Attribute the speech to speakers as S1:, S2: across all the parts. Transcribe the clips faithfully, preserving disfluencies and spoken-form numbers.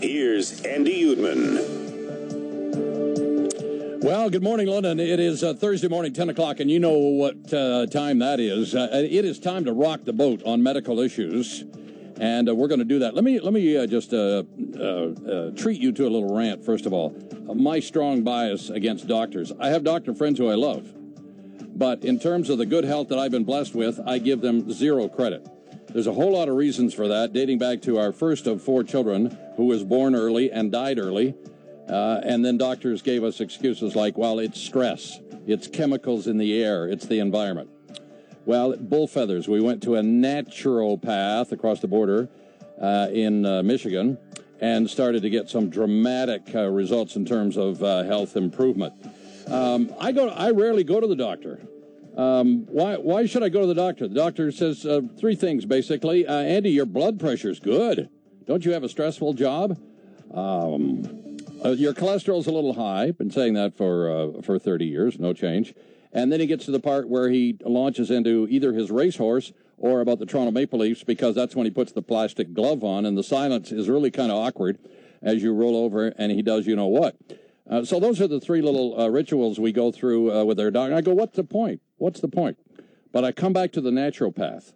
S1: Here's Andy Uedman.
S2: Well, good morning, London. It is uh, Thursday morning, ten o'clock, and you know what uh, time that is. Uh, it is time to rock the boat on medical issues, and uh, we're going to do that. Let me let me uh, just uh, uh, uh, treat you to a little rant, first of all. Uh, my strong bias against doctors. I have doctor friends who I love, but in terms of the good health that I've been blessed with, I give them zero credit. There's a whole lot of reasons for that, dating back to our first of four children who was born early and died early. Uh, and then doctors gave us excuses like, well, it's stress, it's chemicals in the air, it's the environment. Well, bull feathers. We went to a naturopath across the border uh, in uh, Michigan and started to get some dramatic uh, results in terms of uh, health improvement. Um, I go. I rarely go to the doctor. Um, why? Why should I go to the doctor? The doctor says uh, three things basically. Uh, Andy, your blood pressure's good. Don't you have a stressful job? Um. Uh, your cholesterol's a little high. Been saying that for uh, for thirty years, no change. And then he gets to the part where he launches into either his racehorse or about the Toronto Maple Leafs, because that's when he puts the plastic glove on, and the silence is really kind of awkward as you roll over, and he does you know what. Uh, so those are the three little uh, rituals we go through uh, with our dog. I go, what's the point? What's the point? But I come back to the naturopath.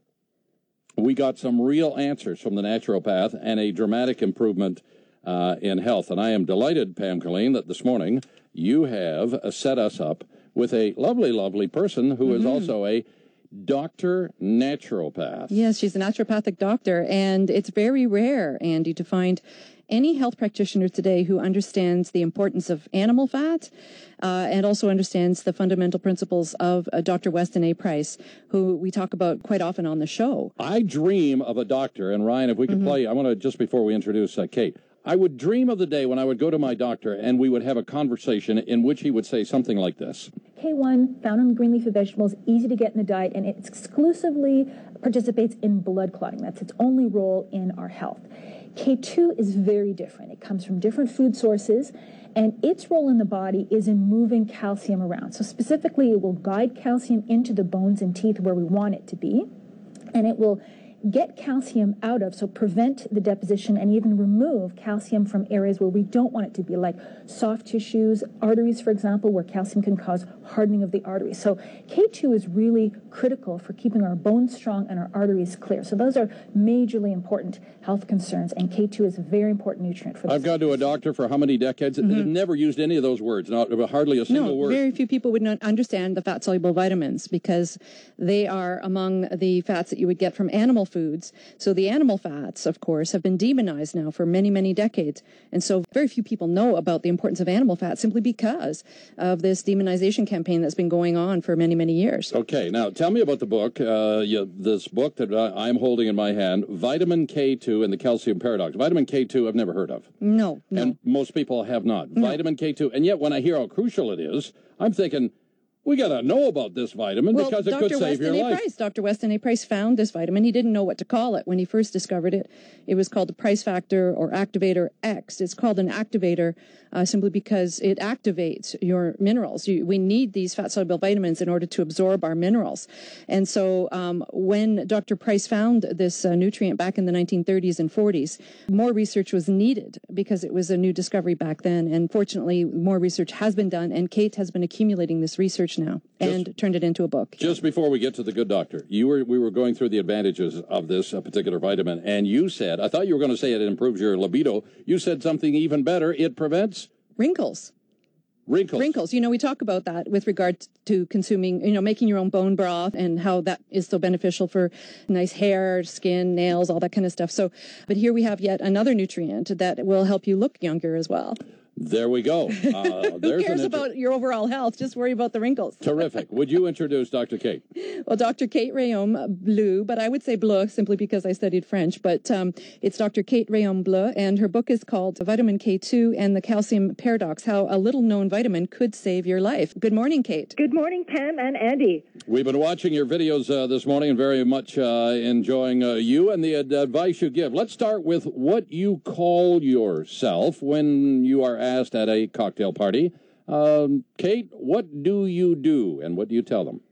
S2: We got some real answers from the naturopath and a dramatic improvement Uh, in health. And I am delighted, Pam Colleen, that this morning you have uh, set us up with a lovely, lovely person who mm-hmm. is also a doctor naturopath.
S3: Yes, she's a naturopathic doctor, and it's very rare, Andy, to find any health practitioner today who understands the importance of animal fat uh, and also understands the fundamental principles of uh, Doctor Weston A. Price, who we talk about quite often on the show.
S2: I dream of a doctor, and Ryan, if we could mm-hmm. play, I want to, just before we introduce uh, Kate, I would dream of the day when I would go to my doctor and we would have a conversation in which he would say something like this.
S4: K one, found in green leafy vegetables, easy to get in the diet, and it exclusively participates in blood clotting. That's its only role in our health. K two is very different. It comes from different food sources, and its role in the body is in moving calcium around. So specifically, it will guide calcium into the bones and teeth where we want it to be, and it will get calcium out of, so prevent the deposition and even remove calcium from areas where we don't want it to be, like soft tissues, arteries, for example, where calcium can cause hardening of the arteries. So K two is really critical for keeping our bones strong and our arteries clear. So those are majorly important health concerns, and K two is a very important nutrient for this.
S2: I've gone to a doctor for how many decades? Mm-hmm. They've never used any of those words, not hardly a single
S3: no,
S2: word.
S3: Very few people would not understand the fat-soluble vitamins because they are among the fats that you would get from animal foods. So the animal fats, of course, have been demonized now for many, many decades. And so very few people know about the importance of animal fat simply because of this demonization campaign that's been going on for many, many years.
S2: Okay, now tell me about the book, uh, you, this book that I'm holding in my hand, Vitamin K two and the Calcium Paradox. Vitamin K two I've never heard of.
S3: No, no.
S2: And most people have not.
S3: No.
S2: Vitamin K two. And yet when I hear how crucial it is, I'm thinking, we got to know about this vitamin
S3: well,
S2: because it
S3: Doctor
S2: could save
S3: Weston
S2: your
S3: A.
S2: life.
S3: Price, Doctor Weston A. Price found this vitamin. He didn't know what to call it when he first discovered it. It was called the Price Factor or Activator X. It's called an activator uh, simply because it activates your minerals. You, we need these fat-soluble vitamins in order to absorb our minerals. And so um, when Doctor Price found this uh, nutrient back in the nineteen thirties and forties, more research was needed because it was a new discovery back then. And fortunately, more research has been done, and Kate has been accumulating this research now.
S2: Just,
S3: and turned it into a book.
S2: Just before we get to the good doctor, you were we were going through the advantages of this uh, particular vitamin, and you said, I thought you were going to say it improves your libido. You said something even better. It prevents
S3: wrinkles.
S2: Wrinkles.
S3: Wrinkles. You know, we talk about that with regard to consuming, you know, making your own bone broth and how that is so beneficial for nice hair, skin, nails, all that kind of stuff. So, but here we have yet another nutrient that will help you look younger as well.
S2: There we go. Uh,
S3: Who cares about your overall health? Just worry about the wrinkles.
S2: Terrific. Would you introduce Doctor Kate?
S3: Well, Doctor Kate Rayaume Bleu, but I would say Bleu simply because I studied French. But um, it's Doctor Kate Rayaume Bleu, and her book is called Vitamin K two and the Calcium Paradox, How a Little-Known Vitamin Could Save Your Life. Good morning, Kate.
S5: Good morning, Pam and Andy.
S2: We've been watching your videos uh, this morning and very much uh, enjoying uh, you and the ad- advice you give. Let's start with what you call yourself when you are asked at a cocktail party. Um, Kate, what do you do and what do you tell them?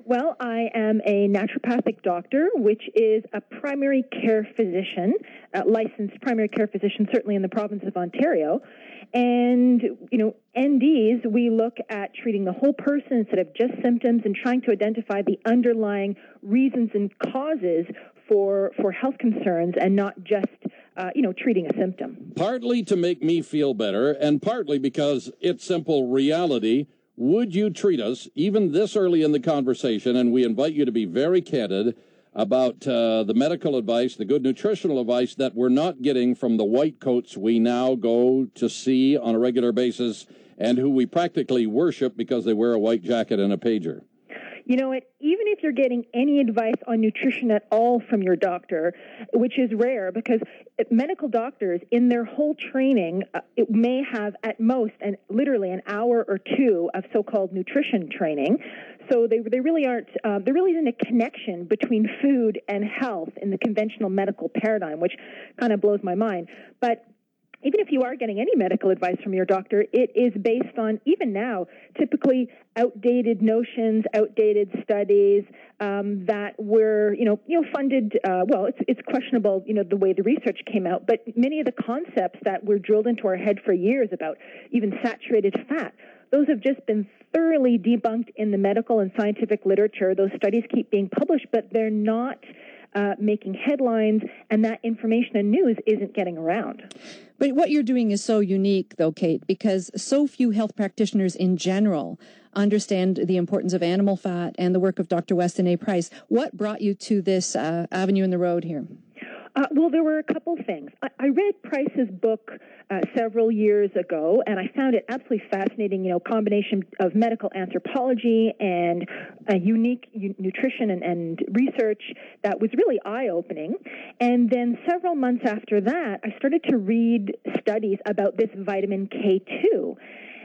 S5: Well, I am a naturopathic doctor, which is a primary care physician, a licensed primary care physician, certainly in the province of Ontario. And, you know, N Ds, we look at treating the whole person instead of just symptoms and trying to identify the underlying reasons and causes for for health concerns and not just, uh, you know, treating a symptom.
S2: Partly to make me feel better and partly because it's simple reality. Would you treat us, even this early in the conversation, and we invite you to be very candid about uh, the medical advice, the good nutritional advice that we're not getting from the white coats we now go to see on a regular basis and who we practically worship because they wear a white jacket and a pager?
S5: You know what, even if you're getting any advice on nutrition at all from your doctor, which is rare because medical doctors in their whole training, uh, it may have at most and literally an hour or two of so-called nutrition training. So they they really aren't, uh, there really isn't a connection between food and health in the conventional medical paradigm, which kind of blows my mind. But even if you are getting any medical advice from your doctor, it is based on, even now, typically outdated notions, outdated studies um, that were, you know, you know, funded. Uh, well, it's it's questionable, you know, the way the research came out. But many of the concepts that were drilled into our head for years about even saturated fat, those have just been thoroughly debunked in the medical and scientific literature. Those studies keep being published, but they're not Uh, making headlines, and that information and news isn't getting around.
S3: But what you're doing is so unique, though, Kate, because so few health practitioners in general understand the importance of animal fat and the work of Doctor Weston A. Price. What brought you to this uh, avenue in the road here?
S5: Uh, well, there were a couple things. I, I read Price's book uh, several years ago, and I found it absolutely fascinating, you know, combination of medical anthropology and uh, unique u- nutrition and, and research that was really eye-opening. And then several months after that, I started to read studies about this vitamin K two.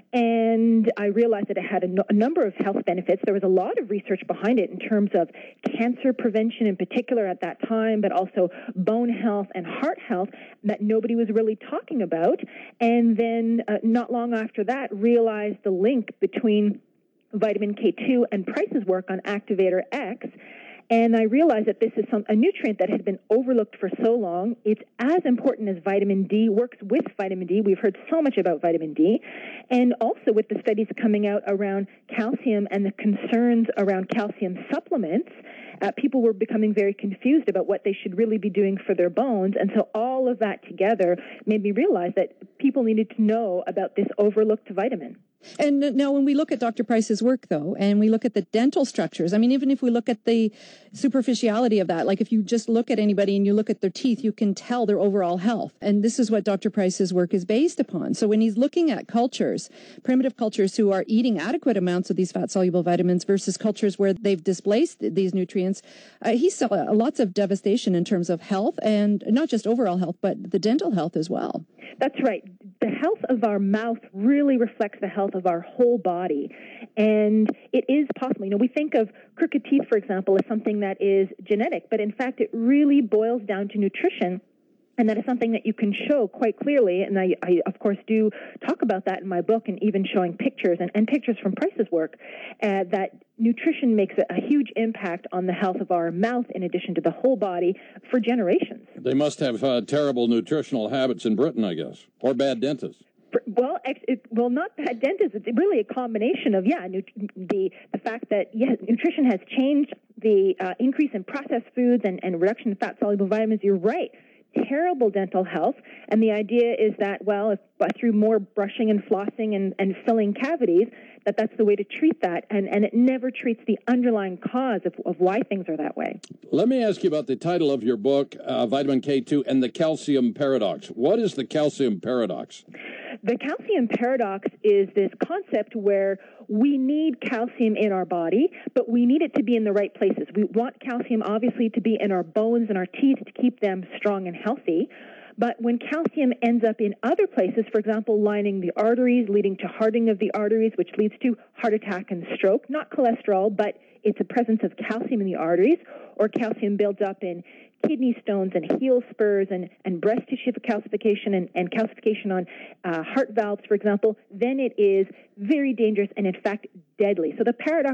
S5: And I realized that it had a, no, a number of health benefits. There was a lot of research behind it in terms of cancer prevention in particular at that time, but also bone health and heart health that nobody was really talking about. And then uh, not long after that, realized the link between vitamin K two and Price's work on Activator X. And I realized that this is some, a nutrient that has been overlooked for so long. It's as important as vitamin D, works with vitamin D. We've heard so much about vitamin D. And also with the studies coming out around calcium and the concerns around calcium supplements, uh, people were becoming very confused about what they should really be doing for their bones. And so all of that together made me realize that people needed to know about this overlooked vitamin.
S3: And now when we look at Doctor Price's work, though, and we look at the dental structures, I mean, even if we look at the superficiality of that, like if you just look at anybody and you look at their teeth, you can tell their overall health. And this is what Doctor Price's work is based upon. So when he's looking at cultures, primitive cultures who are eating adequate amounts of these fat-soluble vitamins versus cultures where they've displaced these nutrients, uh, he saw lots of devastation in terms of health, and not just overall health, but the dental health as well.
S5: That's right. The health of our mouth really reflects the health of our whole body. And it is possible. You know, we think of crooked teeth, for example, as something that is genetic, but in fact, it really boils down to nutrition. And that is something that you can show quite clearly. And I, I of course, do talk about that in my book and even showing pictures and, and pictures from Price's work, uh, that nutrition makes a, a huge impact on the health of our mouth in addition to the whole body for generations.
S2: They must have uh, terrible nutritional habits in Britain, I guess, or bad dentists.
S5: Well, it, well, not bad dentists. It's really a combination of, yeah, nut- the the fact that, yes, nutrition has changed, the uh, increase in processed foods and, and reduction in fat-soluble vitamins. You're right. Terrible dental health. And the idea is that, well, if, through more brushing and flossing and, and filling cavities, that that's the way to treat that. And, and it never treats the underlying cause of, of why things are that way.
S2: Let me ask you about the title of your book, uh, Vitamin K two and the Calcium Paradox. What is the calcium paradox?
S5: The calcium paradox is this concept where we need calcium in our body, but we need it to be in the right places. We want calcium, obviously, to be in our bones and our teeth to keep them strong and healthy. But when calcium ends up in other places, for example, lining the arteries, leading to hardening of the arteries, which leads to heart attack and stroke, not cholesterol, but it's a presence of calcium in the arteries, or calcium builds up in kidney stones and heel spurs and, and breast tissue calcification and, and calcification on uh, heart valves, for example, then it is very dangerous and, in fact, deadly. So the paradox is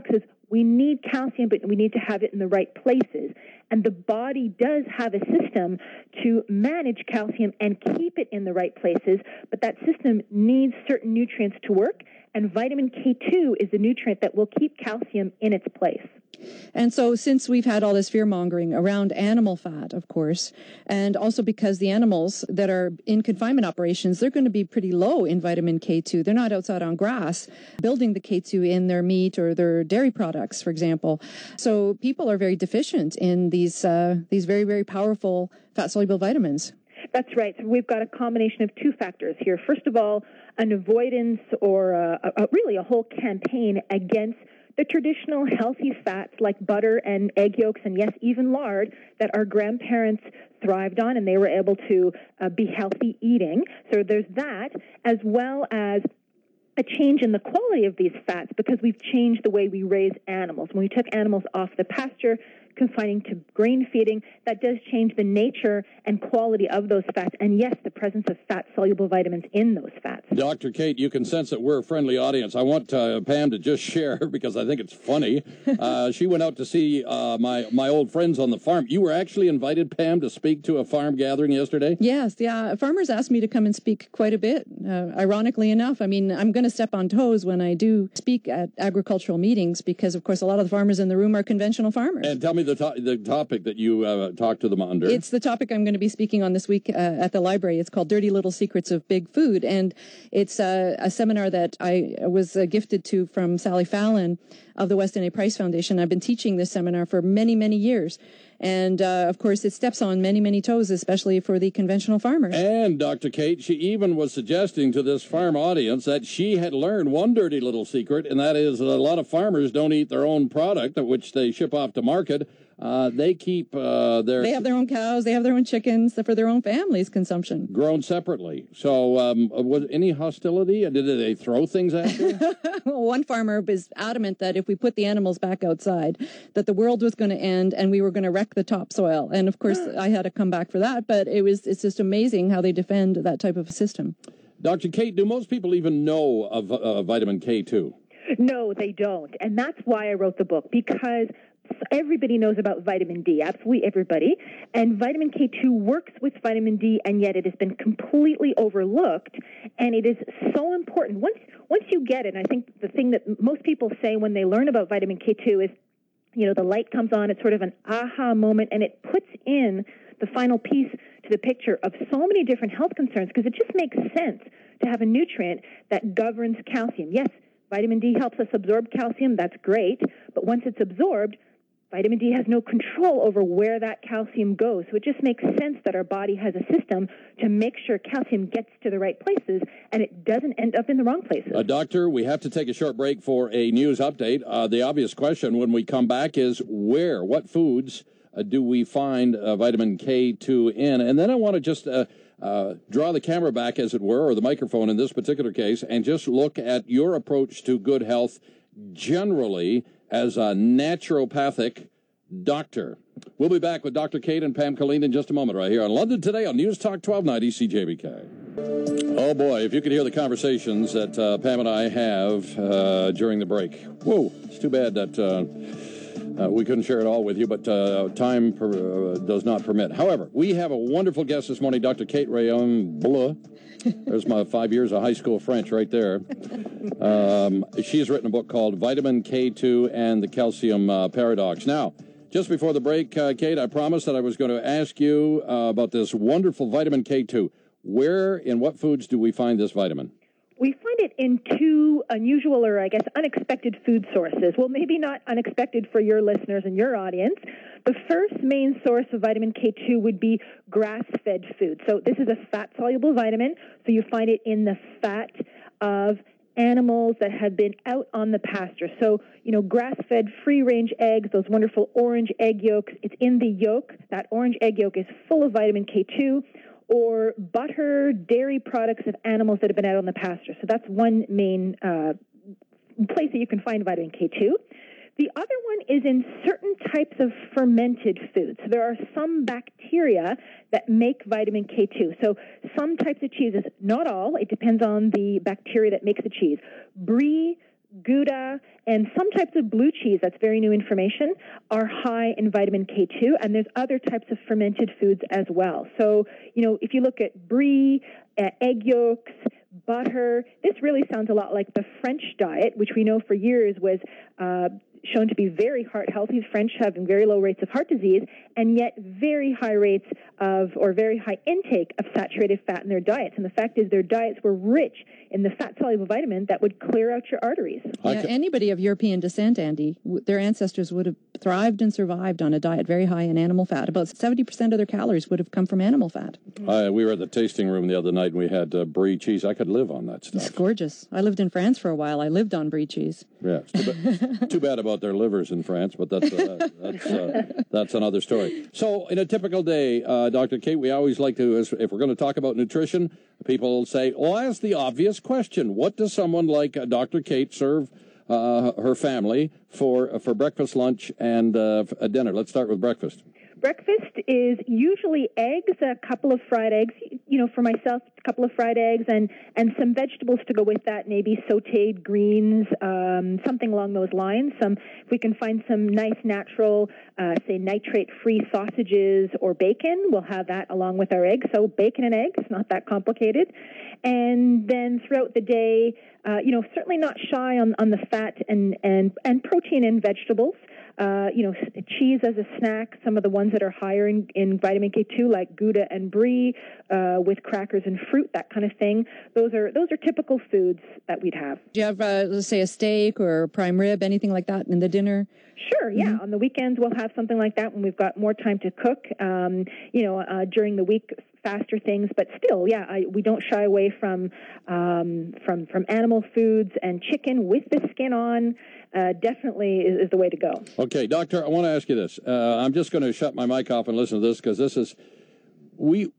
S5: we need calcium, but we need to have it in the right places. And the body does have a system to manage calcium and keep it in the right places, but that system needs certain nutrients to work, and vitamin K two is the nutrient that will keep calcium in its place.
S3: And so since we've had all this fear-mongering around animal fat, of course, and also because the animals that are in confinement operations, they're going to be pretty low in vitamin K two. They're not outside on grass building the K two in their meat or their dairy products, for example. So people are very deficient in these uh, these very, very powerful fat-soluble vitamins.
S5: That's right. So we've got a combination of two factors here. First of all, an avoidance or a, a, really a whole campaign against the traditional healthy fats like butter and egg yolks and, yes, even lard that our grandparents thrived on and they were able to uh, be healthy eating. So there's that, as well as a change in the quality of these fats because we've changed the way we raise animals. When we took animals off the pasture, confining to grain feeding, that does change the nature and quality of those fats. And yes, the presence of fat-soluble vitamins in those fats.
S2: Doctor Kate, you can sense that we're a friendly audience. I want uh, Pam to just share, because I think it's funny. Uh, she went out to see uh, my, my old friends on the farm. You were actually invited, Pam, to speak to a farm gathering yesterday?
S3: Yes, yeah. Farmers asked me to come and speak quite a bit, uh, ironically enough. I mean, I'm going to step on toes when I do speak at agricultural meetings because, of course, a lot of the farmers in the room are conventional farmers.
S2: And tell me the, to- the topic that you uh, talked to them under.
S3: It's the topic I'm going to be speaking on this week uh, at the library. It's called Dirty Little Secrets of Big Food, and it's uh, a seminar that I was uh, gifted to from Sally Fallon of the Weston A. Price Foundation. I've been teaching this seminar for many, many years. And, uh, of course, it steps on many, many toes, especially for the conventional farmers.
S2: And, Doctor Kate, she even was suggesting to this farm audience that she had learned one dirty little secret, and that is that a lot of farmers don't eat their own product, which they ship off to market. Uh, they keep uh, their...
S3: They have their own cows. They have their own chickens for their own family's consumption.
S2: Grown separately. So um, was any hostility? Did they throw things at you?
S3: Well, one farmer was adamant that if we put the animals back outside, that the world was going to end and we were going to wreck the topsoil. And, of course, I had to come back for that. But it was it's just amazing how they defend that type of system.
S2: Doctor Kate, do most people even know of uh, vitamin K two?
S5: No, they don't. And that's why I wrote the book, because everybody knows about vitamin D, absolutely everybody. And vitamin K two works with vitamin D, and yet it has been completely overlooked. And it is so important. Once once you get it, and I think the thing that most people say when they learn about vitamin K two is, you know, the light comes on, it's sort of an aha moment, and it puts in the final piece to the picture of so many different health concerns, because it just makes sense to have a nutrient that governs calcium. Yes, vitamin D helps us absorb calcium, that's great, but once it's absorbed, vitamin D has no control over where that calcium goes. So it just makes sense that our body has a system to make sure calcium gets to the right places and it doesn't end up in the wrong places.
S2: Uh, doctor, we have to take a short break for a news update. Uh, the obvious question when we come back is where, what foods uh, do we find uh, vitamin K two in? And then I want to just uh, uh, draw the camera back, as it were, or the microphone in this particular case, and just look at your approach to good health generally as a naturopathic doctor. We'll be back with Doctor Kate and Pam Colleen in just a moment right here on London Today on News Talk twelve ninety C J B K. Oh, boy, if you could hear the conversations that uh, Pam and I have uh, during the break. Whoa, it's too bad that uh, uh, we couldn't share it all with you, but uh, time per, uh, does not permit. However, we have a wonderful guest this morning, Doctor Kate Rayon Bleu. There's my five years of high school French right there. Um, she's written a book called Vitamin K two and the Calcium uh, Paradox. Now, just before the break, uh, Kate, I promised that I was going to ask you uh, about this wonderful vitamin K two. Where, in what foods do we find this vitamin?
S5: We find it in two unusual or, I guess, unexpected food sources. Well, maybe not unexpected for your listeners and your audience. The first main source of vitamin K two would be grass-fed food. So this is a fat-soluble vitamin, so you find it in the fat of animals that have been out on the pasture. So, you know, grass-fed free-range eggs, those wonderful orange egg yolks, it's in the yolk. That orange egg yolk is full of vitamin K two. Or butter, dairy products of animals that have been out on the pasture. So that's one main uh, place that you can find vitamin K two. The other one is in certain types of fermented foods. So there are some bacteria that make vitamin K two. So some types of cheeses, not all, it depends on the bacteria that makes the cheese. Brie, Gouda and some types of blue cheese, that's very new information, are high in vitamin K two, and there's other types of fermented foods as well. So, you know, if you look at brie, uh, egg yolks, butter, this really sounds a lot like the French diet, which we know for years was uh, shown to be very heart healthy. The French having very low rates of heart disease, and yet very high rates of, or very high intake of saturated fat in their diets. And the fact is their diets were rich in the fat-soluble vitamin that would clear out your arteries.
S3: Yeah, anybody of European descent, Andy, w- their ancestors would have thrived and survived on a diet very high in animal fat. About seventy percent of their calories would have come from animal fat.
S2: Uh, we were at the tasting room the other night, and we had uh, brie cheese. I could live on that stuff.
S3: It's gorgeous. I lived in France for a while. I lived on brie cheese.
S2: Yeah, it's too, ba- too bad about their livers in France, but that's uh, that's uh, that's another story. So, in a typical day, uh, Doctor Kate, we always like to, if we're going to talk about nutrition, people say, "Well, ask the obvious question: what does someone like uh, Doctor Kate serve uh, her family for uh, for breakfast, lunch, and uh, f- dinner?" Let's start with breakfast.
S5: Breakfast is usually eggs, a couple of fried eggs. You know, for myself, a couple of fried eggs and, and some vegetables to go with that, maybe sautéed greens, um, something along those lines. Some, if we can find some nice natural, uh, say, nitrate-free sausages or bacon, we'll have that along with our eggs. So bacon and eggs, not that complicated. And then throughout the day, uh, you know, certainly not shy on, on the fat and, and, and protein and vegetables. Uh, you know, cheese as a snack, some of the ones that are higher in, in vitamin K two, like Gouda and brie, uh, with crackers and fruit, that kind of thing. Those are those are typical foods that we'd have.
S3: Do you have, uh, let's say, a steak or a prime rib, anything like that in the dinner?
S5: Sure, yeah. Mm-hmm. On the weekends, we'll have something like that when we've got more time to cook. Um, you know, uh, during the week, faster things, but still, yeah, I, we don't shy away from um, from from animal foods, and chicken with the skin on uh, definitely is, is the way to go.
S2: Okay, Doctor, I want to ask you this. Uh, I'm just going to shut my mic off and listen to this because this is we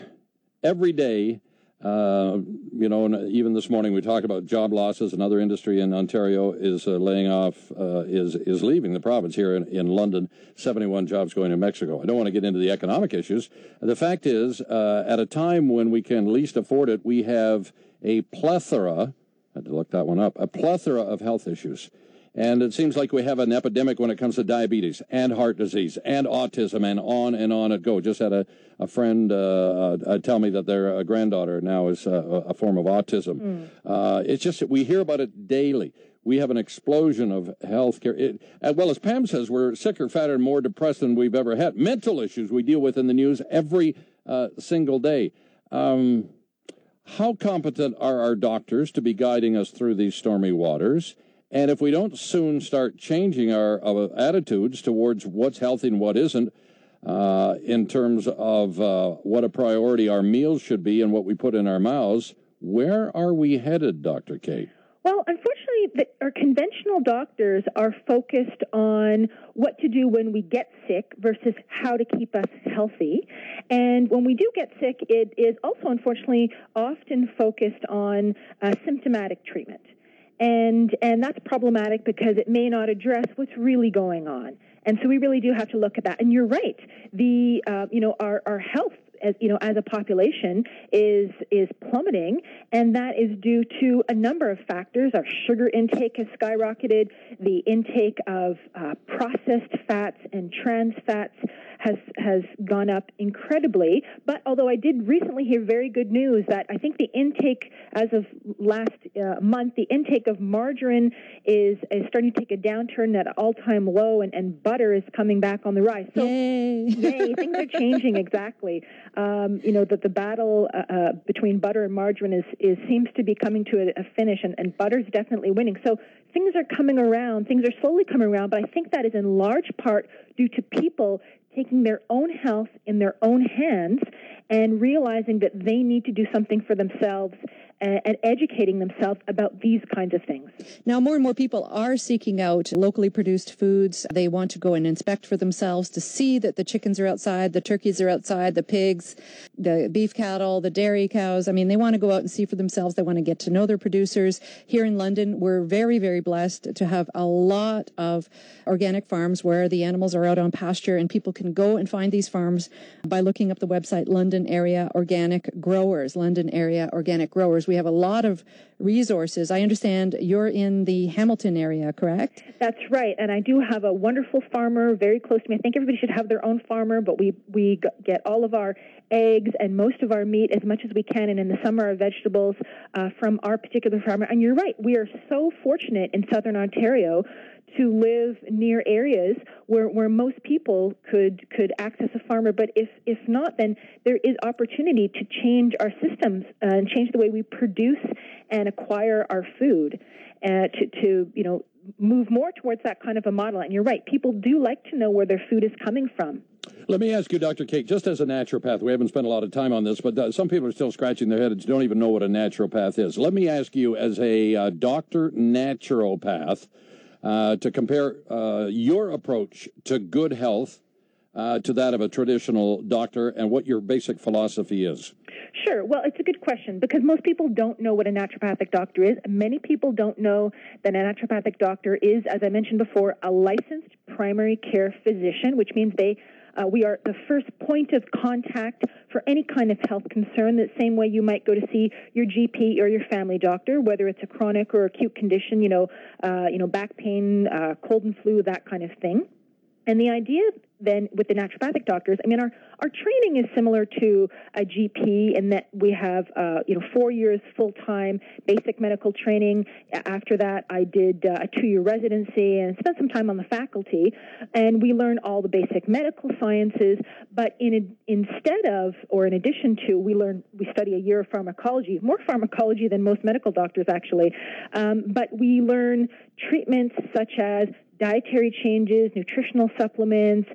S2: every day. Uh, you know, and even this morning we talked about job losses. Another industry in Ontario is uh, laying off, uh, is is leaving the province here in, in London. seventy-one jobs going to Mexico. I don't want to get into the economic issues. The fact is, uh, at a time when we can least afford it, we have a plethora, I had to look that one up, a plethora of health issues. And it seems like we have an epidemic when it comes to diabetes and heart disease and autism and on and on it goes. Just had a, a friend uh, uh, tell me that their uh, granddaughter now is uh, a form of autism. Mm. Uh, it's just that we hear about it daily. We have an explosion of health care. It, as well as Pam says, we're sicker, fatter, and more depressed than we've ever had. Mental issues we deal with in the news every uh, single day. Um, how competent are our doctors to be guiding us through these stormy waters? And if we don't soon start changing our, our attitudes towards what's healthy and what isn't, uh, in terms of uh, what a priority our meals should be and what we put in our mouths, where are we headed, Doctor Kate?
S5: Well, unfortunately, the, our conventional doctors are focused on what to do when we get sick versus how to keep us healthy. And when we do get sick, it is also, unfortunately, often focused on uh, symptomatic treatment. And and that's problematic because it may not address what's really going on. And so we really do have to look at that. And you're right. The uh, you know our, our health as you know as a population is is plummeting, and that is due to a number of factors. Our sugar intake has skyrocketed. The intake of uh, processed fats and trans fats has has gone up incredibly. But although I did recently hear very good news that I think the intake as of last uh, month, the intake of margarine is, is starting to take a downturn at an all-time low, and, and butter is coming back on the rise. So,
S3: yay!
S5: yay, things are changing, exactly. Um, you know, that the battle uh, uh, between butter and margarine is, is seems to be coming to a, a finish, and, and butter's definitely winning. So things are coming around. Things are slowly coming around, but I think that is in large part due to people taking their own health in their own hands and realizing that they need to do something for themselves and, and educating themselves about these kinds of things.
S3: Now, more and more people are seeking out locally produced foods. They want to go and inspect for themselves to see that the chickens are outside, the turkeys are outside, the pigs, the beef cattle, the dairy cows. I mean, they want to go out and see for themselves. They want to get to know their producers. Here in London, we're very, very blessed to have a lot of organic farms where the animals are out on pasture, and people can go and find these farms by looking up the website london London area organic growers. London area organic growers. We have a lot of resources. I understand you're in the Hamilton area, correct?
S5: That's right, and I do have a wonderful farmer very close to me. I think everybody should have their own farmer, but we, we get all of our eggs and most of our meat as much as we can, and in the summer our vegetables uh, from our particular farmer. And you're right, we are so fortunate in southern Ontario to live near areas where, where most people could could access a farmer. But if, if not, then there is opportunity to change our systems uh, and change the way we produce and acquire our food uh, to, to, you know, move more towards that kind of a model. And you're right, people do like to know where their food is coming from.
S2: Let me ask you, Doctor Kate, just as a naturopath, we haven't spent a lot of time on this, but uh, some people are still scratching their heads, don't even know what a naturopath is. Let me ask you, as a uh, doctor naturopath, uh, to compare uh, your approach to good health uh, to that of a traditional doctor and what your basic philosophy is.
S5: Sure. Well, it's a good question because most people don't know what a naturopathic doctor is. Many people don't know that a naturopathic doctor is, as I mentioned before, a licensed primary care physician, which means they Uh, we are the first point of contact for any kind of health concern, the same way you might go to see your G P or your family doctor, whether it's a chronic or acute condition, you know, uh, you know, back pain, uh, cold and flu, that kind of thing. And the idea then with the naturopathic doctors, I mean, our, our training is similar to a G P in that we have, uh, you know, four years full-time basic medical training. After that, I did uh, a two-year residency and spent some time on the faculty. And we learn all the basic medical sciences. But in a, instead of, or in addition to, we learn, we study a year of pharmacology, more pharmacology than most medical doctors, actually. Um, but we learn treatments such as dietary changes, nutritional supplements,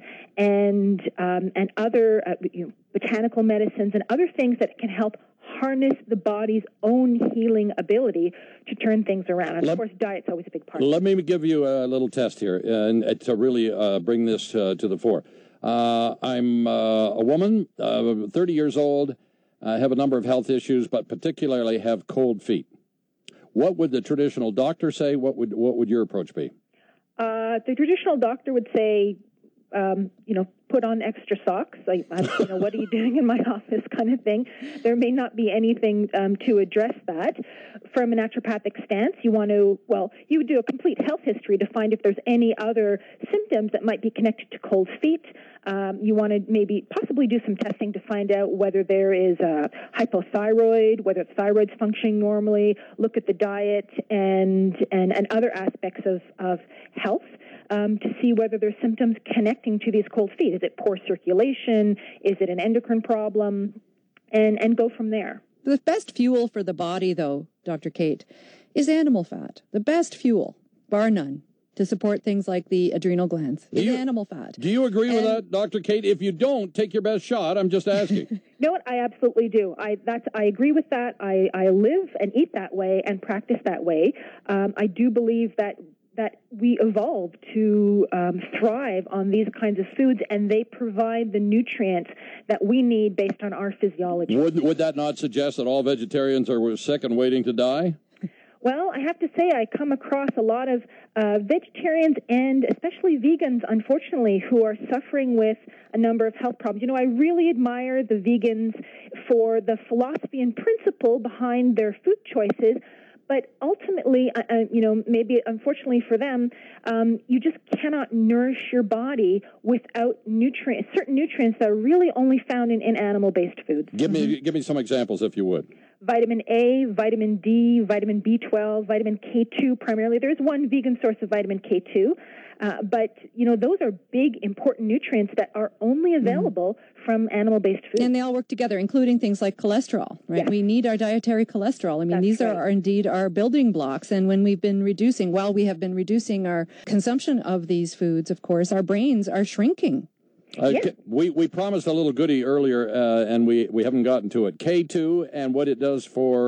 S5: and um, and other uh, you know, botanical medicines and other things that can help harness the body's own healing ability to turn things around. And,
S2: let,
S5: of course, diet's always a big part.
S2: Let me give you a little test here and uh, to really uh, bring this uh, to the fore. Uh, I'm uh, a woman, uh, thirty years old. I have a number of health issues, but particularly have cold feet. What would the traditional doctor say? What would what would your approach be?
S5: Uh, the traditional doctor would say, um, you know, put on extra socks. Like, I, you know, what are you doing in my office kind of thing. There may not be anything um, to address that. From a naturopathic stance, you want to, well, you would do a complete health history to find if there's any other symptoms that might be connected to cold feet. Um, you want to maybe possibly do some testing to find out whether there is a hypothyroid, whether the thyroid's functioning normally, look at the diet and and, and other aspects of, of health um, to see whether there's symptoms connecting to these cold feet. Is it poor circulation? Is it an endocrine problem? And, and go from there.
S3: The best fuel for the body, though, Doctor Kate, is animal fat. The best fuel, bar none, to support things like the adrenal glands is you, animal fat.
S2: Do you agree and, with that, Doctor Kate? If you don't, take your best shot. I'm just asking.
S5: You know what? I absolutely do. I that's I agree with that. I, I live and eat that way and practice that way. Um, I do believe that that we evolved to um, thrive on these kinds of foods, and they provide the nutrients that we need based on our physiology.
S2: Would, would that not suggest that all vegetarians are sick and waiting to die?
S5: Well, I have to say I come across a lot of uh, vegetarians and especially vegans, unfortunately, who are suffering with a number of health problems. You know, I really admire the vegans for the philosophy and principle behind their food choices. But ultimately, uh, you know, maybe unfortunately for them, um, you just cannot nourish your body without nutrients, certain nutrients that are really only found in, in animal-based foods.
S2: Give me, mm-hmm. give me some examples, if you would.
S5: Vitamin A, vitamin D, vitamin B twelve, vitamin K two primarily. There's one vegan source of vitamin K two. Uh, but, you know, those are big, important nutrients that are only available mm. from animal-based foods.
S3: And they all work together, including things like cholesterol, right? Yes. We need our dietary cholesterol. I mean,
S5: That's
S3: these
S5: right.
S3: are, are indeed our building blocks. And when we've been reducing, while we have been reducing our consumption of these foods, of course, our brains are shrinking.
S2: Uh, yeah. We we promised a little goodie earlier, uh, and we, we haven't gotten to it. K two and what it does for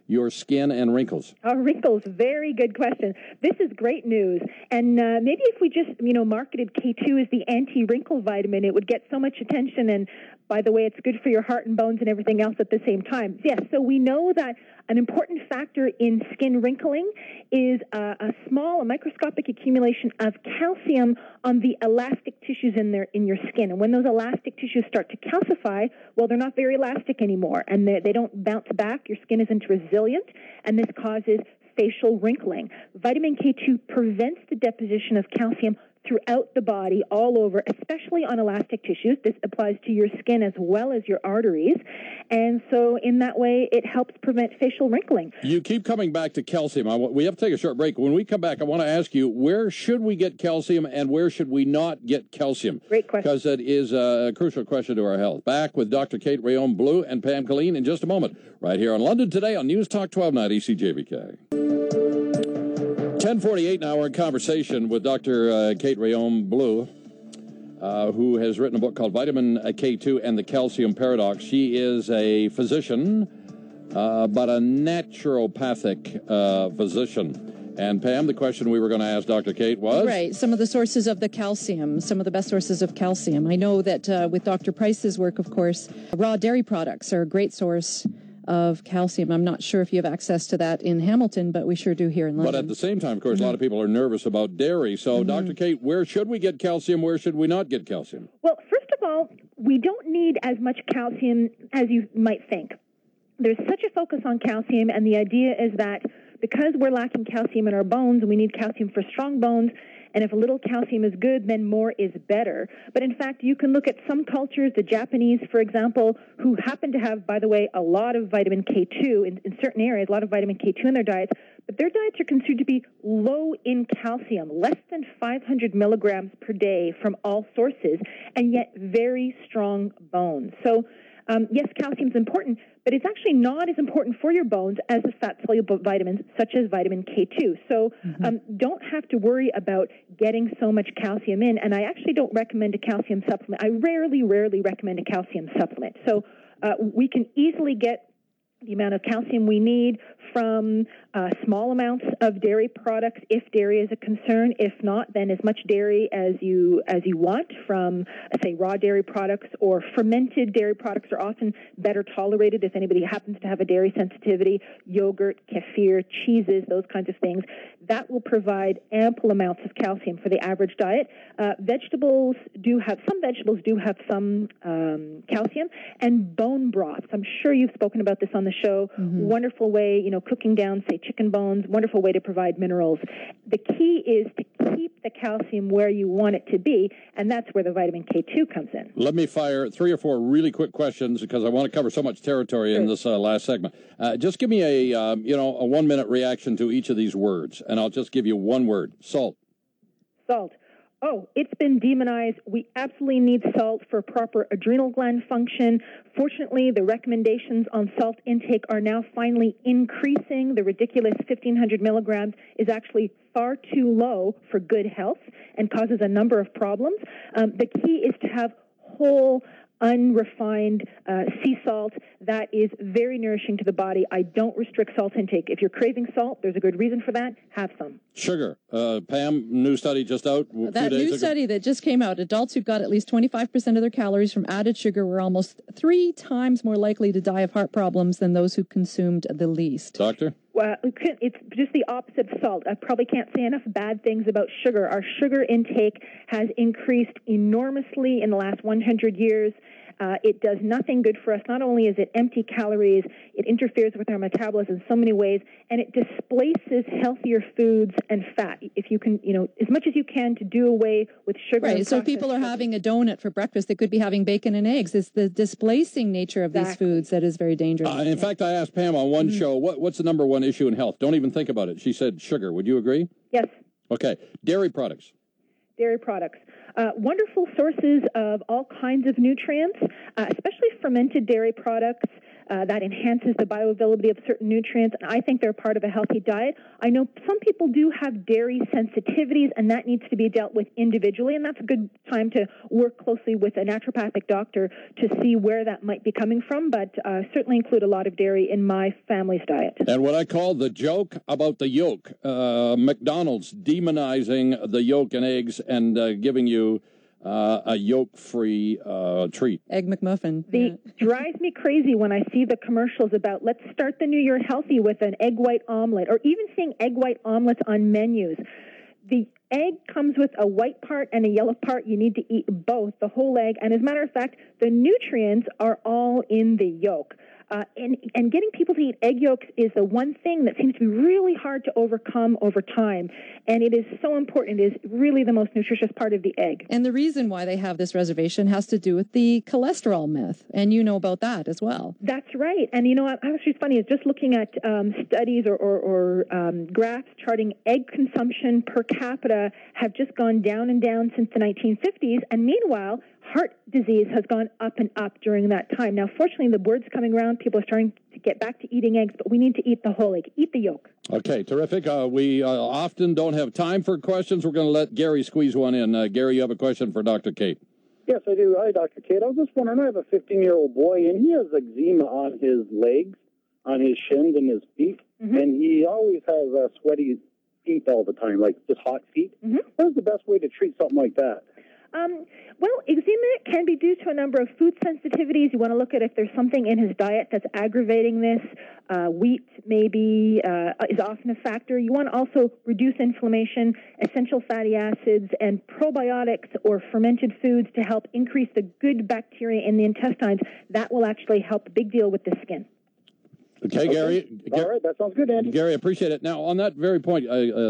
S2: your skin and wrinkles?
S5: Oh, wrinkles, very good question. This is great news. And uh, maybe if we just, you know, marketed K two as the anti-wrinkle vitamin, it would get so much attention. And by the way, it's good for your heart and bones and everything else at the same time. Yes, so we know that an important factor in skin wrinkling is uh, a small, a microscopic accumulation of calcium on the elastic tissues in their in your skin. And when those elastic tissues start to calcify, well, they're not very elastic anymore, and they, they don't bounce back. Your skin isn't resilient, and this causes facial wrinkling. Vitamin K two prevents the deposition of calcium throughout the body, all over, especially on elastic tissues. This applies to your skin as well as your arteries. And so in that way, it helps prevent facial wrinkling.
S2: You keep coming back to calcium. I w- we have to take a short break. When we come back, I want to ask you, where should we get calcium and where should we not get calcium?
S5: Great question.
S2: Because it is a crucial question to our health. Back with Doctor Kate Rhéaume-Bleu and Pam Colleen in just a moment, right here on London Today on News Talk twelve ninety C J V K. ten forty-eight now, we're in conversation with Doctor Uh, Kate Rhéaume-Bleu, uh, who has written a book called Vitamin K two and the Calcium Paradox. She is a physician, uh, but a naturopathic uh, physician. And Pam, the question we were going to ask Doctor Kate was?
S3: Right, some of the sources of the calcium, some of the best sources of calcium. I know that uh, with Doctor Price's work, of course, raw dairy products are a great source of calcium. I'm not sure if you have access to that in Hamilton, but we sure do here in London.
S2: But at the same time, of course, mm-hmm. a lot of people are nervous about dairy. So, mm-hmm. Doctor Kate, where should we get calcium? Where should we not get calcium?
S5: Well, first of all, we don't need as much calcium as you might think. There's such a focus on calcium, and the idea is that because we're lacking calcium in our bones, we need calcium for strong bones, and if a little calcium is good, then more is better. But in fact, you can look at some cultures, the Japanese, for example, who happen to have, by the way, a lot of vitamin K two in, in certain areas, a lot of vitamin K two in their diets, but their diets are considered to be low in calcium, less than five hundred milligrams per day from all sources, and yet very strong bones. So, um, yes, calcium is important, but it's actually not as important for your bones as the fat-soluble vitamins, such as vitamin K two. So mm-hmm. um, don't have to worry about getting so much calcium in. And I actually don't recommend a calcium supplement. I rarely, rarely recommend a calcium supplement. So uh, we can easily get the amount of calcium we need from uh, small amounts of dairy products if dairy is a concern. If not, then as much dairy as you as you want from, uh, say, raw dairy products or fermented dairy products are often better tolerated if anybody happens to have a dairy sensitivity. Yogurt, kefir, cheeses, those kinds of things. That will provide ample amounts of calcium for the average diet. Uh, vegetables do have, some vegetables do have some um, calcium, and bone broths. I'm sure you've spoken about this on the show. Mm-hmm. Wonderful way, you know, cooking down, say, chicken bones, wonderful way to provide minerals. The key is to keep the calcium where you want it to be, and that's where the vitamin K two comes in.
S2: Let me fire three or four really quick questions because I want to cover so much territory sure. in this uh, last segment. Uh, just give me a, um, you know, a one-minute reaction to each of these words, and I'll just give you one word: salt.
S5: Salt. Oh, it's been demonized. We absolutely need salt for proper adrenal gland function. Fortunately, the recommendations on salt intake are now finally increasing. The ridiculous fifteen hundred milligrams is actually far too low for good health and causes a number of problems. Um, the key is to have whole, unrefined uh, sea salt that is very nourishing to the body. I don't restrict salt intake. If you're craving salt, there's a good reason for that. Have some.
S2: Sugar. Uh, Pam, new study just out. A
S3: that
S2: few days
S3: new
S2: ago.
S3: study that just came out, adults who got at least twenty-five percent of their calories from added sugar were almost three times more likely to die of heart problems than those who consumed the least.
S2: Doctor?
S5: Well, it's just the opposite of salt. I probably can't say enough bad things about sugar. Our sugar intake has increased enormously in the last one hundred years. Uh, it does nothing good for us. Not only is it empty calories, it interferes with our metabolism in so many ways, and it displaces healthier foods and fat. If you can, you know, as much as you can to do away with sugar.
S3: Right, so people are having a donut for breakfast. They could be having bacon and eggs. It's the displacing nature of
S5: exactly.
S3: these foods that is very dangerous.
S2: Uh, in yeah. fact, I asked Pam on one mm-hmm. show, what, what's the number one issue in health? Don't even think about it. She said sugar. Would you agree?
S5: Yes.
S2: Okay. Dairy products.
S5: Dairy products. Uh, wonderful sources of all kinds of nutrients, uh, especially fermented dairy products. Uh, that enhances the bioavailability of certain nutrients, and I think they're part of a healthy diet. I know some people do have dairy sensitivities, and that needs to be dealt with individually, and that's a good time to work closely with a naturopathic doctor to see where that might be coming from, but uh, certainly include a lot of dairy in my family's diet.
S2: And what I call the joke about the yolk, uh, McDonald's demonizing the yolk in eggs and uh, giving you uh, a yolk-free uh, treat.
S3: Egg McMuffin.
S5: It yeah. drives me crazy when I see the commercials about let's start the new year healthy with an egg white omelet, or even seeing egg white omelets on menus. The egg comes with a white part and a yellow part. You need to eat both, the whole egg. And as a matter of fact, the nutrients are all in the yolk. Uh, and, and getting people to eat egg yolks is the one thing that seems to be really hard to overcome over time. And it is so important. It is really the most nutritious part of the egg.
S3: And the reason why they have this reservation has to do with the cholesterol myth. And you know about that as well.
S5: That's right. And, you know, actually it's funny, is just looking at um, studies or, or, or um, graphs charting egg consumption per capita have just gone down and down since the nineteen fifties. And meanwhile, heart disease has gone up and up during that time. Now, fortunately, the word's coming around. People are starting to get back to eating eggs, but we need to eat the whole egg. Eat the yolk.
S2: Okay, terrific. Uh, we uh, often don't have time for questions. We're going to let Gary squeeze one in. Uh, Gary, you have a question for Doctor Kate.
S6: Yes, I do. Hi, Doctor Kate. I was just wondering, I have a fifteen-year-old boy, and he has eczema on his legs, on his shins and his feet, mm-hmm. and he always has uh, sweaty feet all the time, like just hot feet. Mm-hmm. What is the best way to treat something like that?
S5: Um, well, eczema can be due to a number of food sensitivities. You want to look at if there's something in his diet that's aggravating this. Uh, wheat maybe uh, is often a factor. You want to also reduce inflammation, essential fatty acids, and probiotics or fermented foods to help increase the good bacteria in the intestines. That will actually help a big deal with the skin.
S2: Okay,
S6: okay.
S2: Gary.
S6: All right, that sounds good, Andy.
S2: Gary, appreciate it. Now, on that very point, I, uh,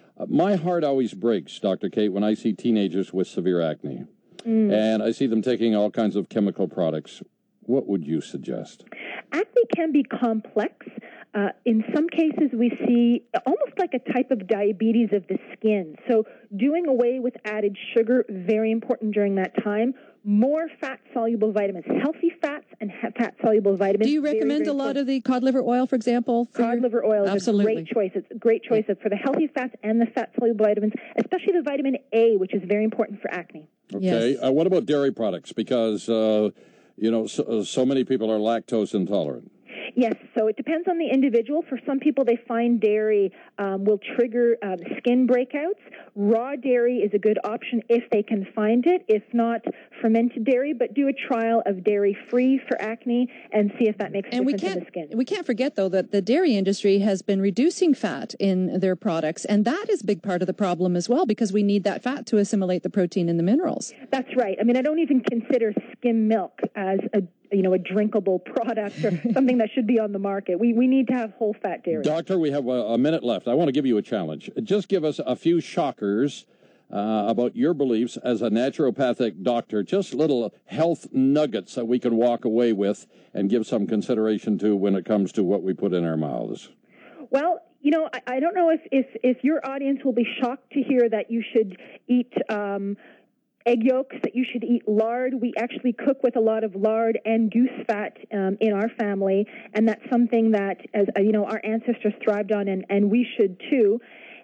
S2: my heart always breaks, Doctor Kate, when I see teenagers with severe acne. Mm. And I see them taking all kinds of chemical products. What would you suggest?
S5: Acne can be complex. Uh, in some cases, we see almost like a type of diabetes of the skin. So doing away with added sugar, very important during that time. More fat-soluble vitamins, healthy fats and fat-soluble vitamins.
S3: Do you recommend very, very a lot important. of the cod liver oil, for example? For
S5: cod
S3: your...
S5: liver oil is
S3: Absolutely.
S5: a great choice. It's a great choice for the healthy fats and the fat-soluble vitamins, especially the vitamin A, which is very important for acne.
S2: Okay.
S3: Yes.
S2: Uh, what about dairy products? Because, uh, you know, so, so many people are lactose intolerant.
S5: Yes, so it depends on the individual. For some people, they find dairy um, will trigger um, skin breakouts. Raw dairy is a good option if they can find it. If not, fermented dairy, but do a trial of dairy-free for acne and see if that makes a
S3: and
S5: difference
S3: we can't,
S5: in the skin.
S3: We can't forget, though, that the dairy industry has been reducing fat in their products, and that is a big part of the problem as well, because we need that fat to assimilate the protein and the minerals.
S5: That's right. I mean, I don't even consider skim milk as a you know, a drinkable product or something that should be on the market. We we need to have whole fat dairy.
S2: Doctor, we have a, a minute left. I want to give you a challenge. Just give us a few shockers uh, about your beliefs as a naturopathic doctor, just little health nuggets that we can walk away with and give some consideration to when it comes to what we put in our mouths.
S5: Well, you know, I, I don't know if, if, if your audience will be shocked to hear that you should eat um, egg yolks, that you should eat lard. We actually cook with a lot of lard and goose fat um, in our family, and that's something that, as you know, our ancestors thrived on, and, and we should too.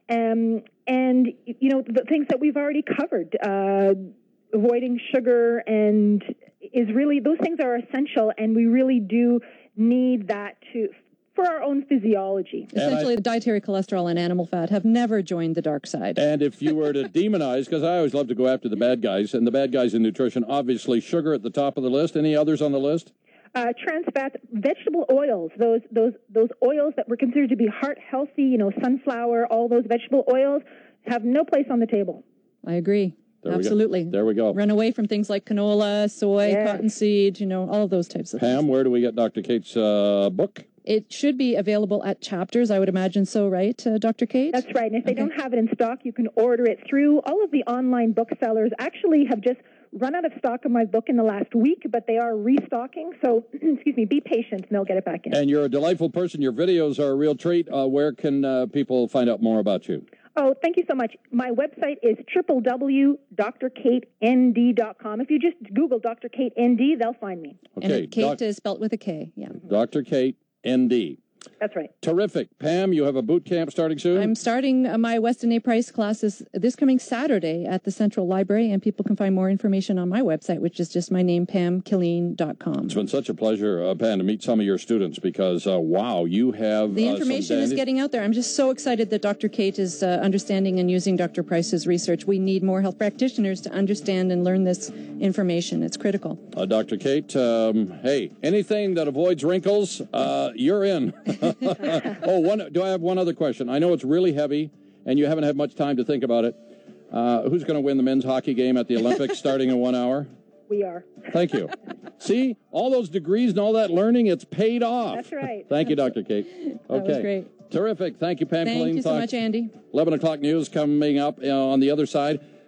S5: Um, and, you know, the things that we've already covered, uh, avoiding sugar and is really, those things are essential, and we really do need that to for our own physiology.
S3: Essentially, I, the dietary cholesterol and animal fat have never joined the dark side.
S2: And if you were to demonize, because I always love to go after the bad guys, and the bad guys in nutrition, obviously sugar at the top of the list. Any others on the list?
S5: Uh, trans fats, vegetable oils, those those those oils that were considered to be heart healthy, you know, sunflower, all those vegetable oils have no place on the table.
S3: I agree.
S2: There
S3: Absolutely.
S2: We there we go.
S3: Run away from things like canola, soy,
S5: yes.
S3: cottonseed, you know, all of those types of
S2: Pam,
S3: things.
S2: Pam, where do we get Doctor Kate's uh, book?
S3: It should be available at Chapters, I would imagine so, right, uh, Doctor Kate?
S5: That's right. And if
S3: okay.
S5: they don't have it in stock, you can order it through. All of the online booksellers actually have just run out of stock of my book in the last week, but they are restocking. So, excuse me, be patient, and they'll get it back in.
S2: And you're a delightful person. Your videos are a real treat. Uh, where can uh, people find out more about you?
S5: Oh, thank you so much. My website is w w w dot d r kate n d dot com. If you just Google Doctor Kate N D, they'll find me.
S2: Okay,
S3: And it, Kate
S2: doc-
S3: is spelt with a K. Yeah.
S2: Doctor Kate N D.
S5: That's right.
S2: Terrific. Pam, you have a boot camp starting soon?
S3: I'm starting uh, my Weston A. Price classes this coming Saturday at the Central Library, and people can find more information on my website, which is just my name, pam killeen dot com.
S2: It's been such a pleasure, uh, Pam, to meet some of your students because, uh, wow, you have...
S3: The
S2: uh,
S3: information
S2: some
S3: is
S2: dandy-
S3: getting out there. I'm just so excited that Doctor Kate is uh, understanding and using Doctor Price's research. We need more health practitioners to understand and learn this information. It's critical.
S2: Uh, Doctor Kate, um, hey, anything that avoids wrinkles, uh, you're in. Oh, one, do I have one other question? I know it's really heavy, and you haven't had much time to think about it. Uh, who's going to win the men's hockey game at the Olympics starting in one hour?
S5: We are.
S2: Thank you. See, all those degrees and all that learning, it's paid off.
S5: That's right.
S2: Thank you, Doctor Kate. Okay.
S3: That was great.
S2: Terrific. Thank you, Pam.
S3: Thank
S2: Killeen.
S3: you so
S2: Talk-
S3: much, Andy.
S2: eleven o'clock news coming up uh, on the other side.